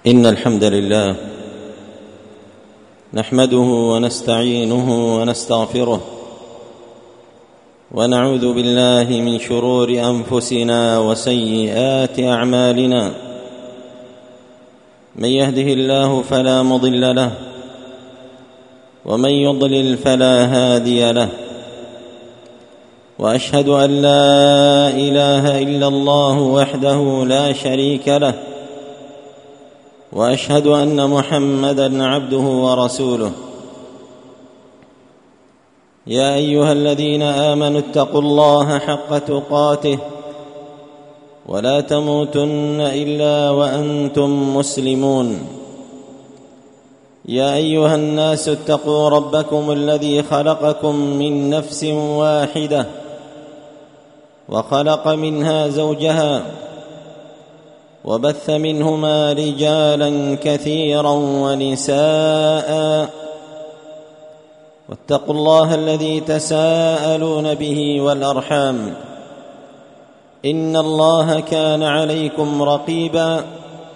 إن الحمد لله نحمده ونستعينه ونستغفره ونعوذ بالله من شرور أنفسنا وسيئات أعمالنا. من يهده الله فلا مضل له ومن يضلل فلا هادي له، وأشهد أن لا إله إلا الله وحده لا شريك له، وأشهد أن محمدًا عبده ورسوله. يا أيها الذين آمنوا اتقوا الله حق تقاته ولا تموتن إلا وأنتم مسلمون. يا أيها الناس اتقوا ربكم الذي خلقكم من نفس واحدة وخلق منها زوجها وبث منهما رجالا كثيرا ونساء، واتقوا الله الذي تساءلون به والأرحام، إن الله كان عليكم رقيبا.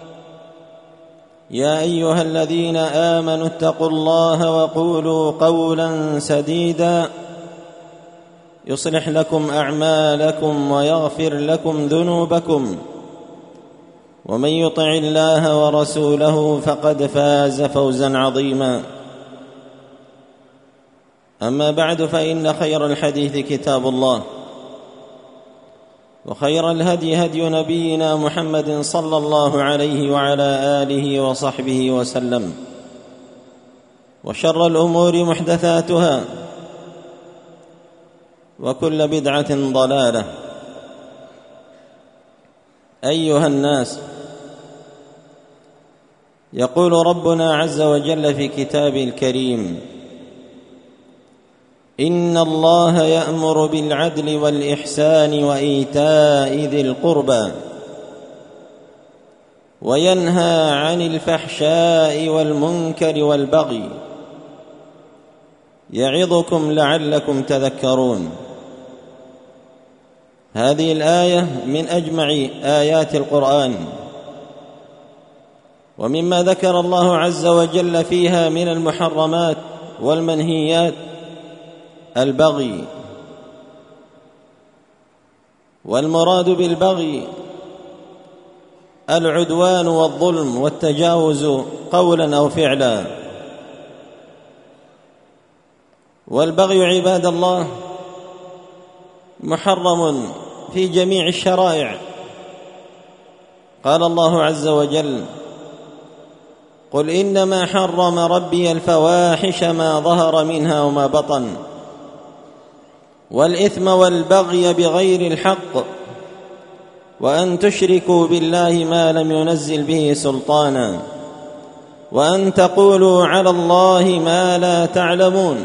يا أيها الذين آمنوا اتقوا الله وقولوا قولا سديدا يصلح لكم أعمالكم ويغفر لكم ذنوبكم، ومن يطع الله ورسوله فقد فاز فوزا عظيما. أما بعد، فإن خير الحديث كتاب الله، وخير الهدي هدي نبينا محمد صلى الله عليه وعلى آله وصحبه وسلم، وشر الأمور محدثاتها، وكل بدعة ضلالة. أيها الناس، يقول ربنا عز وجل في كتابه الكريم: إن الله يأمر بالعدل والإحسان وإيتاء ذي القربى وينهى عن الفحشاء والمنكر والبغي يعظكم لعلكم تذكرون. هذه الآية من أجمع آيات القرآن، ومما ذكر الله عز وجل فيها من المحرمات والمنهيات البغي، والمراد بالبغي العدوان والظلم والتجاوز قولا أو فعلا. والبغي عباد الله محرم في جميع الشرائع. قال الله عز وجل: قل إنما حرم ربي الفواحش ما ظهر منها وما بطن والإثم والبغي بغير الحق وأن تشركوا بالله ما لم ينزل به سلطانا وأن تقولوا على الله ما لا تعلمون.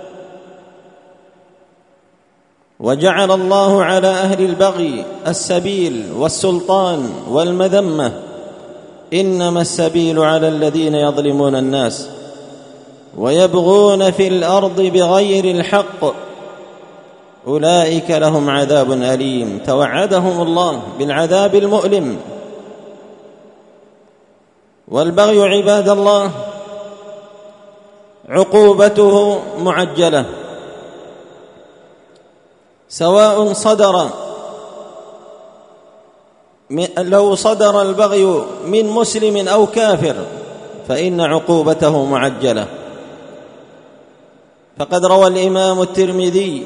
وجعل الله على أهل البغي السبيل والسلطان والمذمة: إنما السبيل على الذين يظلمون الناس ويبغون في الأرض بغير الحق أولئك لهم عذاب أليم. توعدهم الله بالعذاب المؤلم. والبغي عباد الله عقوبته معجلة، سواء لو صدر البغي من مسلم أو كافر فإن عقوبته معجلة. فقد روى الإمام الترمذي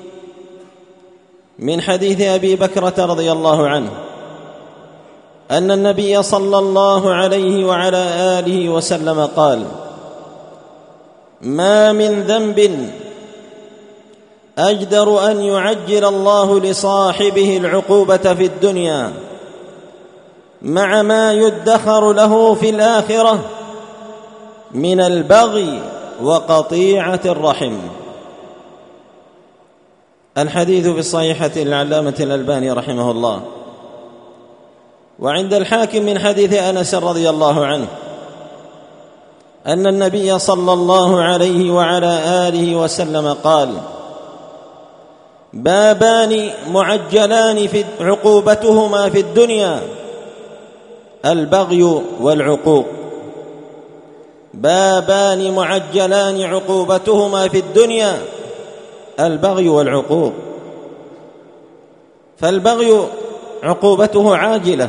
من حديث أبي بكرة رضي الله عنه أن النبي صلى الله عليه وعلى آله وسلم قال: ما من ذنب أجدر أن يعجل الله لصاحبه العقوبة في الدنيا مع ما يدخر له في الآخرة من البغي وقطيعة الرحم. الحديث في الصحيحة العلامة الألباني رحمه الله. وعند الحاكم من حديث أنس رضي الله عنه أن النبي صلى الله عليه وعلى آله وسلم قال: بابان معجلان في عقوبتهما في الدنيا: البغي والعقوق، بابان معجلان عقوبتهما في الدنيا، البغي والعقوق. فالبغي عقوبته عاجلة،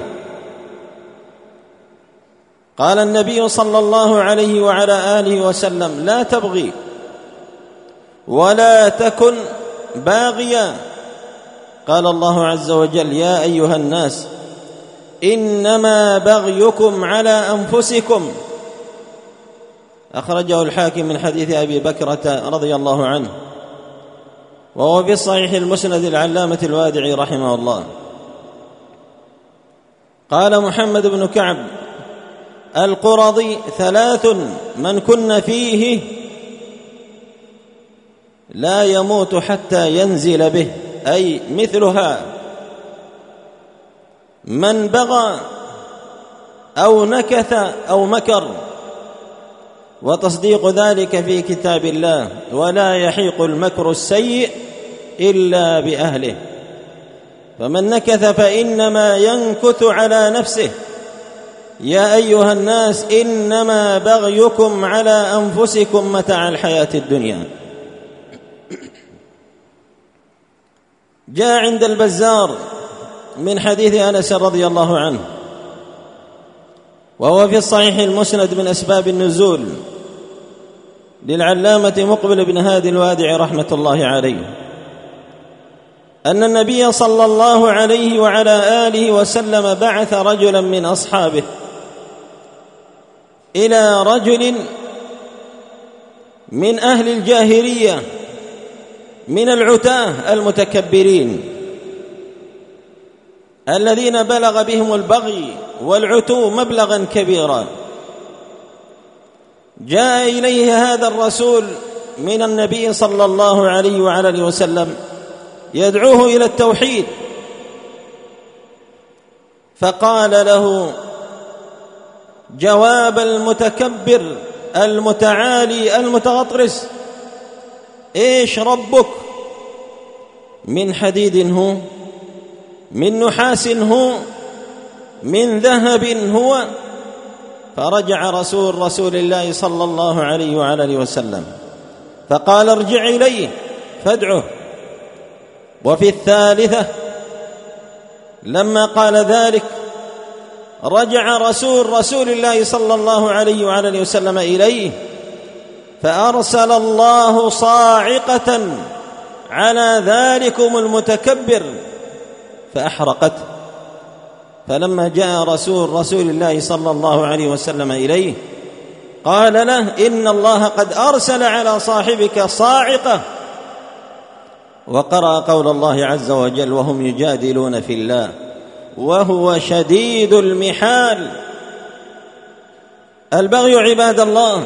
قال النبي صلى الله عليه وعلى آله وسلم: لا تبغي ولا تكن باغيا. قال الله عز وجل: يا أيها الناس إنما بغيكم على أنفسكم. أخرجه الحاكم من حديث أبي بكرة رضي الله عنه، وهو في الصحيح المسند العلامة الوادعي رحمه الله. قال محمد بن كعب القرظي: 3 من كن فيه لا يموت حتى ينزل به، أي مثلها: من بغى أو نكث أو مكر. وتصديق ذلك في كتاب الله: ولا يحيق المكر السيء إلا بأهله. فمن نكث فإنما ينكث على نفسه. يا أيها الناس إنما بغيكم على أنفسكم متاع الحياة الدنيا. جاء عند البزار من حديث أنس رضي الله عنه، وهو في الصحيح المسند من أسباب النزول للعلامة مقبل بن هادي الوادعي رحمة الله عليه، أن النبي صلى الله عليه وعلى آله وسلم بعث رجلا من أصحابه إلى رجل من أهل الجاهلية من العتاة المتكبرين الذين بلغ بهم البغي والعتو مبلغا كبيرا. جاء إليه هذا الرسول من النبي صلى الله عليه وعلى آله وسلم يدعوه إلى التوحيد، فقال له جواب المتكبر المتعالي المتغطرس: إيش ربك؟ من حديد هو؟ من نحاس هو؟ من ذهب هو؟ فرجع رسول الله صلى الله عليه وعلى آله وسلم فقال: ارجع إليه فادعه. وفي الثالثة لما قال ذلك رجع رسول الله صلى الله عليه وعلى آله وسلم إليه، فأرسل الله صاعقة على ذلكم المتكبر فأحرقته. فلما جاء رسول الله صلى الله عليه وسلم إليه قال له: إن الله قد أرسل على صاحبك صاعقة. وقرأ قول الله عز وجل: وهم يجادلون في الله وهو شديد المحال. البغي عباد الله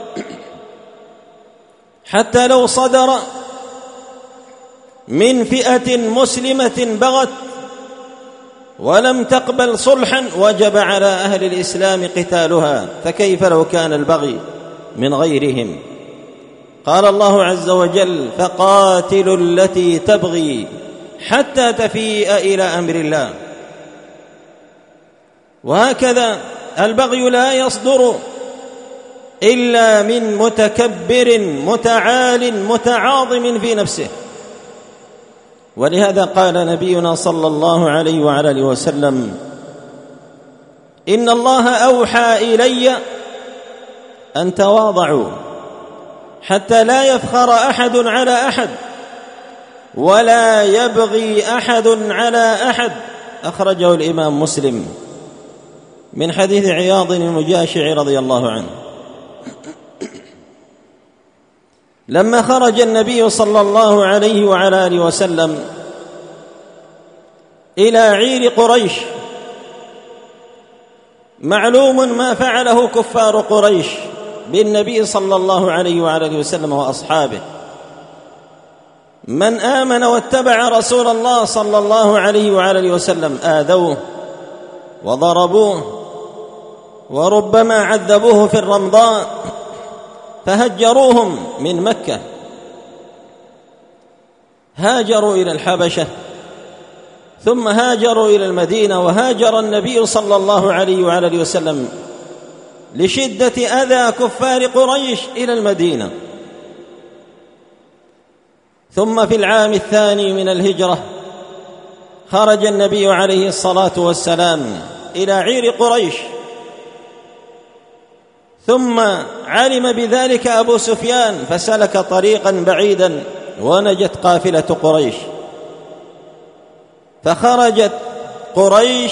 حتى لو صدر من فئة مسلمة بغت ولم تقبل صلحا وجب على أهل الإسلام قتالها، فكيف لو كان البغي من غيرهم؟ قال الله عز وجل: فقاتلوا التي تبغي حتى تفيء إلى أمر الله. وهكذا البغي لا يصدر إلا من متكبر متعال متعاظم في نفسه. ولهذا قال نبينا صلى الله عليه وعلى آله وسلم: إن الله أوحى إلي أن تواضعوا حتى لا يفخر أحد على أحد ولا يبغي أحد على أحد. أخرجه الإمام مسلم من حديث عياض المجاشع رضي الله عنه. لما خرج النبي صلى الله عليه وعلى آله وسلم إلى عير قريش، معلوم ما فعله كفار قريش بالنبي صلى الله عليه وعلى آله وسلم وأصحابه. من آمن واتبع رسول الله صلى الله عليه وعلى آله وسلم آذوه وضربوه وربما عذبوه في الرمضاء فهجروهم من مكة، هاجروا إلى الحبشة ثم هاجروا إلى المدينة، وهاجر النبي صلى الله عليه وعلى آله وسلم لشدة أذى كفار قريش إلى المدينة. ثم في العام الثاني من الهجرة خرج النبي عليه الصلاة والسلام إلى عير قريش، ثم علم بذلك أبو سفيان فسلك طريقا بعيدا ونجت قافلة قريش، فخرجت قريش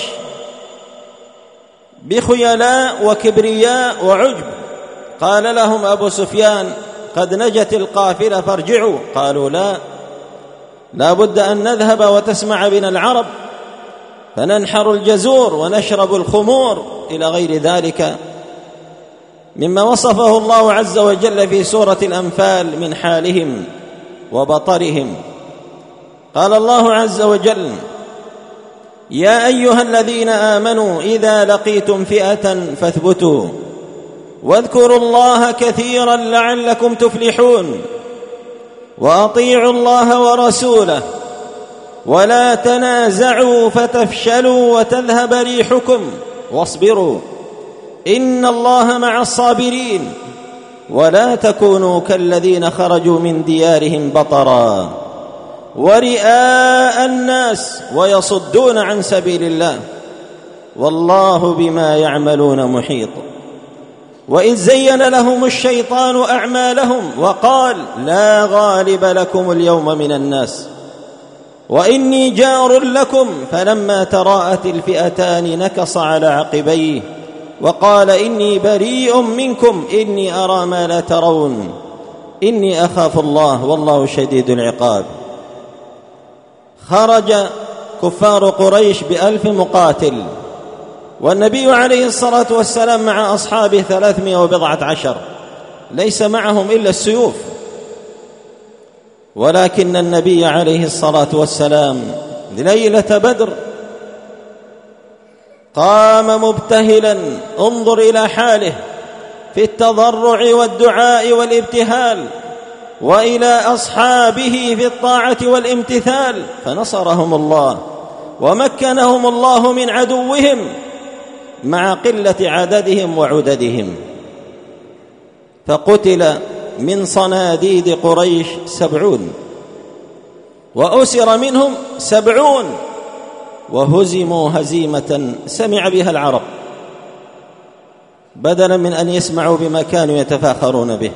بخيلاء وكبرياء وعجب. قال لهم أبو سفيان: قد نجت القافلة فارجعوا. قالوا: لا بد أن نذهب وتسمع بنا العرب، فننحر الجزور ونشرب الخمور إلى غير ذلك مما وصفه الله عز وجل في سورة الأنفال من حالهم وبطرهم. قال الله عز وجل: يا أيها الذين آمنوا إذا لقيتم فئة فاثبتوا واذكروا الله كثيرا لعلكم تفلحون وأطيعوا الله ورسوله ولا تنازعوا فتفشلوا وتذهب ريحكم واصبروا إن الله مع الصابرين ولا تكونوا كالذين خرجوا من ديارهم بطرا ورئاء الناس ويصدون عن سبيل الله والله بما يعملون محيط. وإذ زين لهم الشيطان أعمالهم وقال: لا غالب لكم اليوم من الناس وإني جار لكم فلما تراءت الفئتان نكص على عقبيه وقال: إني بريء منكم إني أرى ما لا ترون إني أخاف الله والله شديد العقاب. خرج كفار قريش ب1000 مقاتل، والنبي عليه الصلاة والسلام مع أصحابه 319، ليس معهم إلا السيوف. ولكن النبي عليه الصلاة والسلام ليلة بدر قام مبتهلا، انظر إلى حاله في التضرع والدعاء والابتهال، وإلى أصحابه في الطاعة والامتثال، فنصرهم الله ومكنهم الله من عدوهم مع قلة عددهم وعددهم. فقتل من صناديد قريش 70، وأسر منهم 70، وهزموا هزيمة سمع بها العرب بدلا من أن يسمعوا بما كانوا يتفاخرون به.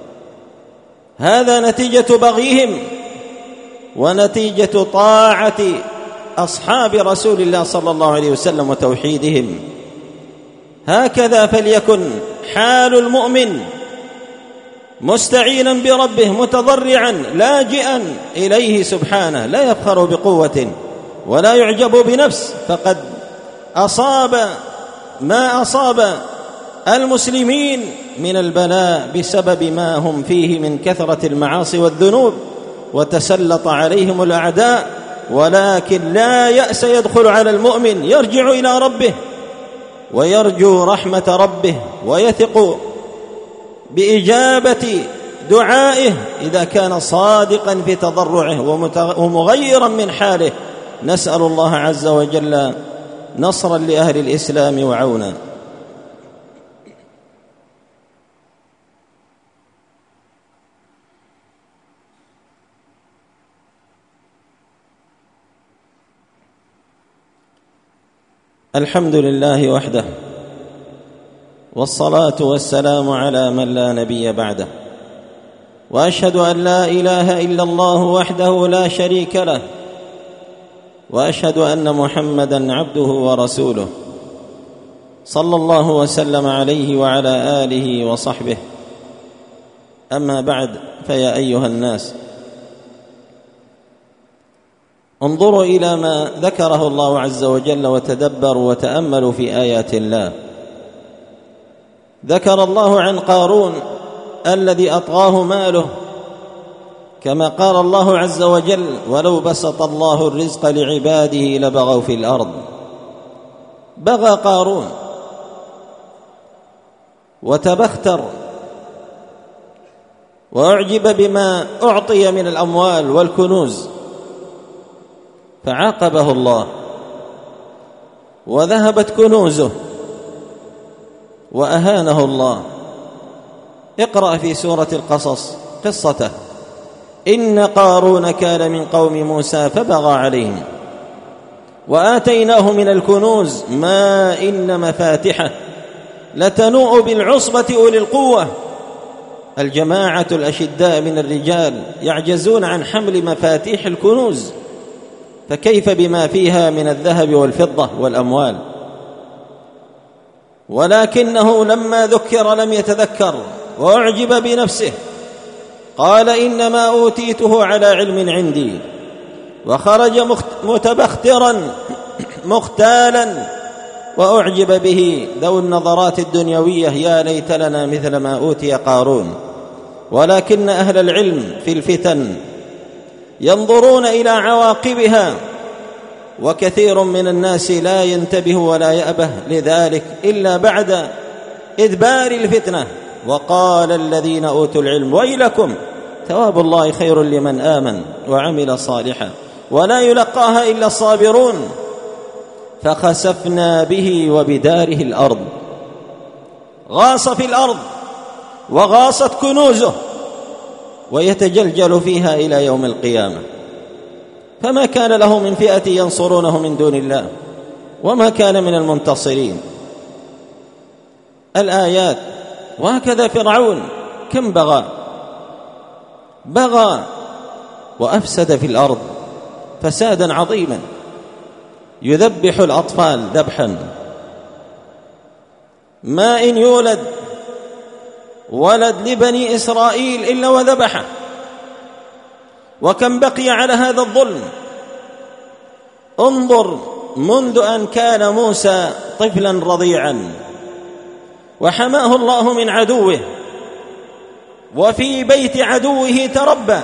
هذا نتيجة بغيهم ونتيجة طاعة أصحاب رسول الله صلى الله عليه وسلم وتوحيدهم. هكذا فليكن حال المؤمن، مستعينا بربه متضرعا لاجئا إليه سبحانه، لا يفخر بقوة ولا يعجب بنفس، فقد أصاب ما أصاب المسلمين من البلاء بسبب ما هم فيه من كثرة المعاصي والذنوب، وتسلط عليهم الأعداء. ولكن لا يأس يدخل على المؤمن، يرجع إلى ربه ويرجو رحمة ربه ويثق بإجابة دعائه إذا كان صادقا في تضرعه ومغيرا من حاله. نسأل الله عز وجل نصرا لأهل الإسلام وعونا. الحمد لله وحده، والصلاة والسلام على من لا نبي بعده، وأشهد أن لا إله إلا الله وحده لا شريك له، وأشهد أن محمدًا عبده ورسوله صلى الله وسلم عليه وعلى آله وصحبه. أما بعد، فيا أيها الناس، انظروا إلى ما ذكره الله عز وجل وتدبروا وتأملوا في آيات الله. ذكر الله عن قارون الذي أطغاه ماله، كما قال الله عز وجل: ولو بسط الله الرزق لعباده لبغوا في الأرض. بغى قارون وتبختر وأعجب بما أعطي من الأموال والكنوز، فعاقبه الله وذهبت كنوزه وأهانه الله. اقرأ في سورة القصص قصته: إن قارون كان من قوم موسى فبغى عليهم وآتيناه من الكنوز ما إن مفاتحه لتنوء بالعصبة أولي القوة. الجماعة الأشداء من الرجال يعجزون عن حمل مفاتيح الكنوز، فكيف بما فيها من الذهب والفضة والأموال؟ ولكنه لما ذكر لم يتذكر وأعجب بنفسه، قال إنما أوتيته على علم عندي، وخرج متبخترا مختالا وأعجب به ذو النظرات الدنيوية: يا ليت لنا مثل ما أوتي قارون. ولكن أهل العلم في الفتن ينظرون إلى عواقبها، وكثير من الناس لا ينتبه ولا يأبه لذلك إلا بعد إدبار الفتنة. وقال الذين أوتوا العلم: ويلكم ثواب الله خير لمن آمن وعمل صالحا ولا يلقاها إلا الصابرون. فخسفنا به وبداره الأرض، غاص في الأرض وغاصت كنوزه ويتجلجل فيها إلى يوم القيامة، فما كان له من فئة ينصرونه من دون الله وما كان من المنتصرين. الآيات. وهكذا فرعون كم بغى وأفسد في الأرض فسادا عظيما، يذبح الأطفال ذبحا، ما إن يولد ولد لبني إسرائيل إلا وذبحه. وكم بقي على هذا الظلم. انظر منذ أن كان موسى طفلا رضيعا وحماه الله من عدوه وفي بيت عدوه تربى،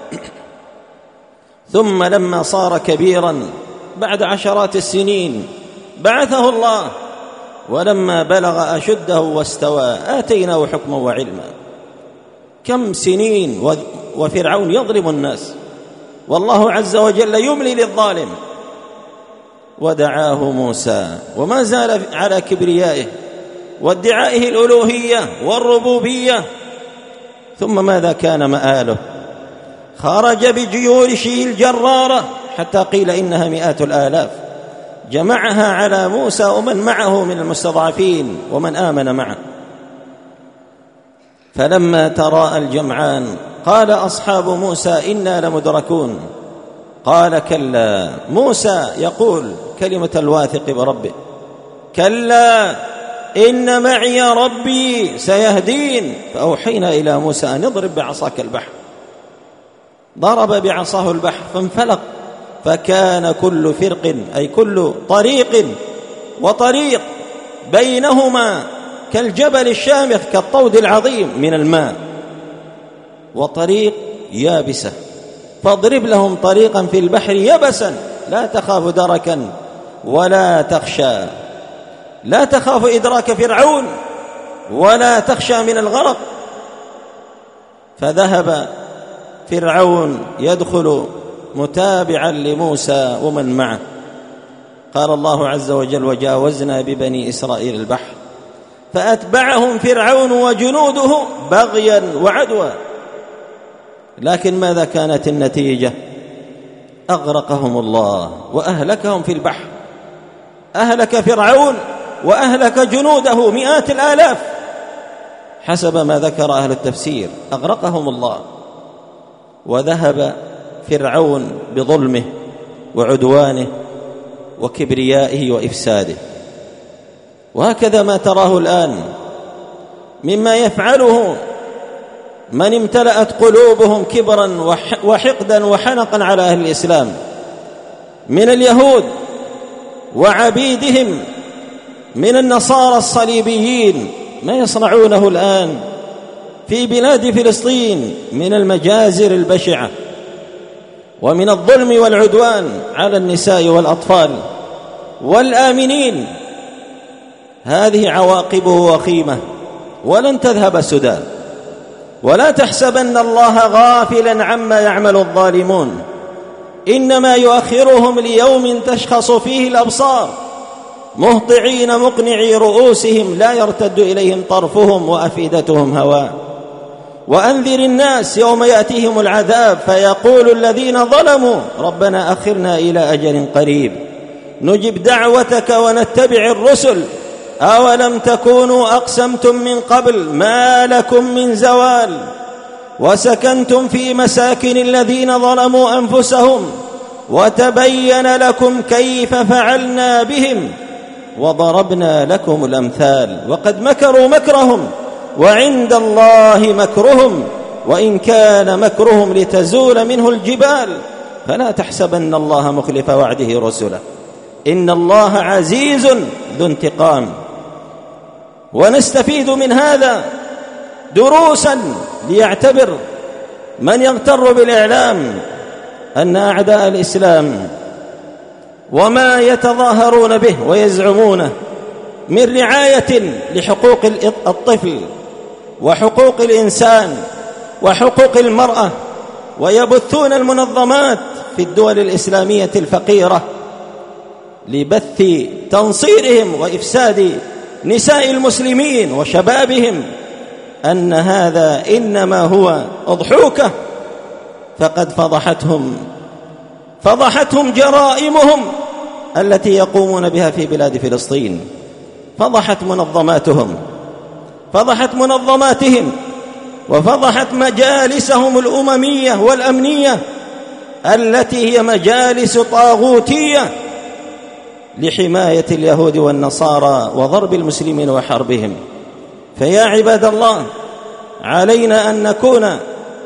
ثم لما صار كبيرا بعد عشرات السنين بعثه الله، ولما بلغ أشده واستوى آتيناه حكما وعلما. كم سنين وفرعون يظلم الناس والله عز وجل يملي للظالم. ودعاه موسى وما زال على كبريائه وادعائه الألوهية والربوبية. ثم ماذا كان مآله؟ خرج بجيوشه الجرارة حتى قيل إنها مئات الآلاف، جمعها على موسى ومن معه من المستضعفين ومن آمن معه. فلما تراءى الجمعان قال أصحاب موسى إنا لمدركون. قال كلا. موسى يقول كلمة الواثق بربه: كلا إن معي ربي سيهدين. فأوحينا إلى موسى أن اضرب بعصاك البحر. ضرب بعصاه البحر فانفلق، فكان كل فرق أي كل طريق وطريق بينهما كالجبل الشامخ كالطود العظيم من الماء، وطريق يابسة. فاضرب لهم طريقا في البحر يبسا لا تخاف دركا ولا تخشى. لا تخاف إدراك فرعون ولا تخشى من الغرق. فذهب فرعون يدخل متابعا لموسى ومن معه. قال الله عز وجل: وجاوزنا ببني إسرائيل البحر فأتبعهم فرعون وجنوده بغيا وعدوى. لكن ماذا كانت النتيجة؟ أغرقهم الله وأهلكهم في البحر. أهلك فرعون وأهلك جنوده مئات الآلاف حسب ما ذكر أهل التفسير. أغرقهم الله، وذهب فرعون بظلمه وعدوانه وكبريائه وإفساده. وهكذا ما تراه الآن مما يفعله من امتلأت قلوبهم كبرا وحقدا وحنقا على أهل الإسلام من اليهود وعبيدهم من النصارى الصليبيين، ما يصنعونه الآن في بلاد فلسطين من المجازر البشعة ومن الظلم والعدوان على النساء والأطفال والآمنين. هذه عواقبه وخيمة ولن تذهب سدى. ولا تحسبن الله غافلا عما يعمل الظالمون، إنما يؤخرهم ليوم تشخص فيه الأبصار مهطعين مقنعي رؤوسهم لا يرتد إليهم طرفهم وأفئدتهم هواء. وأنذر الناس يوم يأتيهم العذاب فيقول الذين ظلموا ربنا أخرنا إلى أجل قريب نجب دعوتك ونتبع الرسل أولم تكونوا أقسمتم من قبل ما لكم من زوال وسكنتم في مساكن الذين ظلموا أنفسهم وتبين لكم كيف فعلنا بهم وضربنا لكم الأمثال وقد مكروا مكرهم وعند الله مكرهم وإن كان مكرهم لتزول منه الجبال فلا تحسبن الله مخلف وعده رسله إن الله عزيز ذو انتقام. ونستفيد من هذا دروسا ليعتبر من يغتر بالإعلام أن أعداء الإسلام وما يتظاهرون به ويزعمونه من رعاية لحقوق الطفل وحقوق الإنسان وحقوق المرأة ويبثون المنظمات في الدول الإسلامية الفقيرة لبث تنصيرهم وإفساد نساء المسلمين وشبابهم أن هذا إنما هو أضحوكة فقد فضحتهم جرائمهم التي يقومون بها في بلاد فلسطين فضحت منظماتهم وفضحت مجالسهم الأممية والأمنية التي هي مجالس طاغوتية لحماية اليهود والنصارى وضرب المسلمين وحربهم. فيا عباد الله علينا أن نكون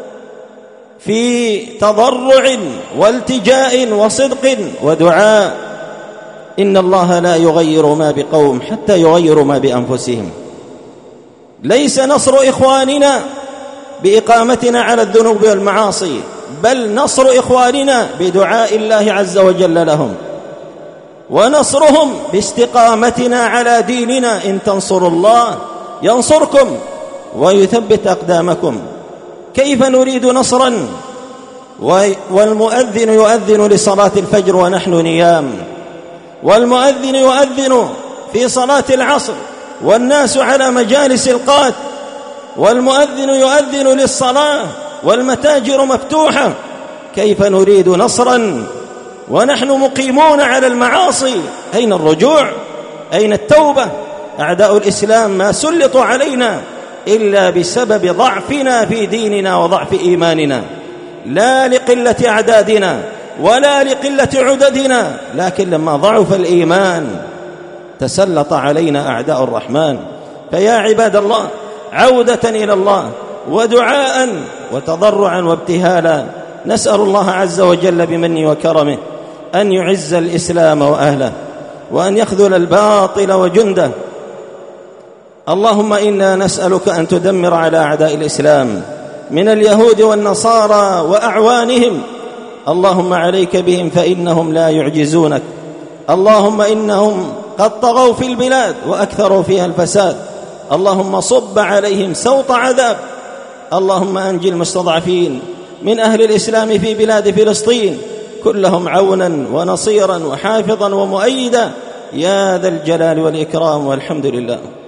في تضرع والتجاء وصدق ودعاء. إن الله لا يغير ما بقوم حتى يغيروا ما بأنفسهم. ليس نصر إخواننا بإقامتنا على الذنوب والمعاصي بل نصر إخواننا بدعاء الله عز وجل لهم ونصرهم باستقامتنا على ديننا. إن تنصروا الله ينصركم ويثبت أقدامكم. كيف نريد نصرا والمؤذن يؤذن لصلاة الفجر ونحن نيام والمؤذن يؤذن في صلاة العصر والناس على مجالس القات والمؤذن يؤذن للصلاة والمتاجر مفتوحة؟ كيف نريد نصرا ونحن مقيمون على المعاصي؟ أين الرجوع؟ أين التوبة؟ أعداء الإسلام ما سلطوا علينا إلا بسبب ضعفنا في ديننا وضعف إيماننا، لا لقلة أعدادنا ولا لقلة عددنا، لكن لما ضعف الإيمان تسلط علينا أعداء الرحمن. فيا عباد الله عودة إلى الله ودعاء وتضرعا وابتهالا نسأل الله عز وجل بمنه وكرمه أن يعز الإسلام وأهله وأن يخذل الباطل وجنده. اللهم إنا نسألك أن تدمر على أعداء الإسلام من اليهود والنصارى وأعوانهم. اللهم عليك بهم فإنهم لا يعجزونك. اللهم إنهم قد طغوا في البلاد وأكثروا فيها الفساد. اللهم صب عليهم سوط عذاب. اللهم أنجي المستضعفين من أهل الإسلام في بلاد فلسطين كلهم عونا ونصيرا وحافظا ومؤيدا يا ذا الجلال والإكرام، والحمد لله.